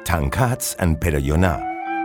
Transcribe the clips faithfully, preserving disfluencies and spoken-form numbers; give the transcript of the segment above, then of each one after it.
Tangkats and Peroyona.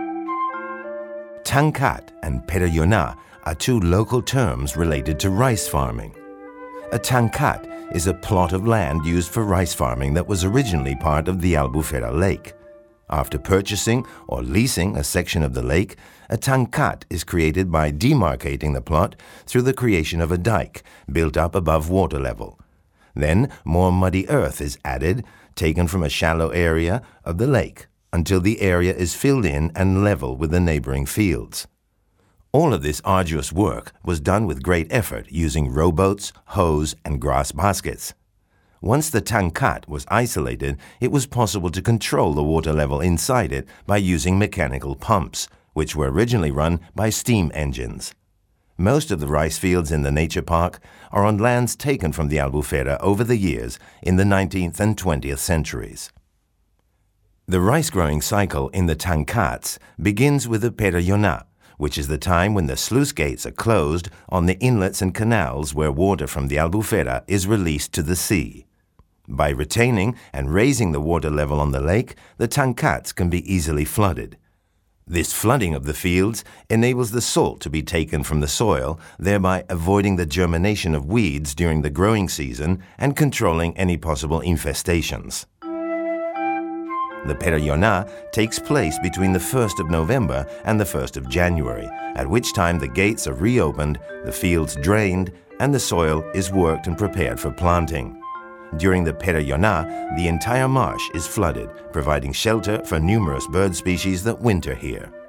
Tangkat and Peroyona are two local terms related to rice farming. A tangkat is a plot of land used for rice farming that was originally part of the Albufera Lake. After purchasing or leasing a section of the lake, a tangkat is created by demarcating the plot through the creation of a dike built up above water level. Then more muddy earth is added, taken from a shallow area of the lake, until the area is filled in and level with the neighboring fields. All of this arduous work was done with great effort using rowboats, hoes, and grass baskets. Once the tangkat was isolated, it was possible to control the water level inside it by using mechanical pumps, which were originally run by steam engines. Most of the rice fields in the nature park are on lands taken from the Albufera over the years in the nineteenth and twentieth centuries. The rice-growing cycle in the tangkats begins with the Peroyona, which is the time when the sluice gates are closed on the inlets and canals where water from the Albufera is released to the sea. By retaining and raising the water level on the lake, the tangkats can be easily flooded. This flooding of the fields enables the salt to be taken from the soil, thereby avoiding the germination of weeds during the growing season and controlling any possible infestations. The Peroyona takes place between the first of November and the first of January, at which time the gates are reopened, the fields drained, and the soil is worked and prepared for planting. During the Peroyona, the entire marsh is flooded, providing shelter for numerous bird species that winter here.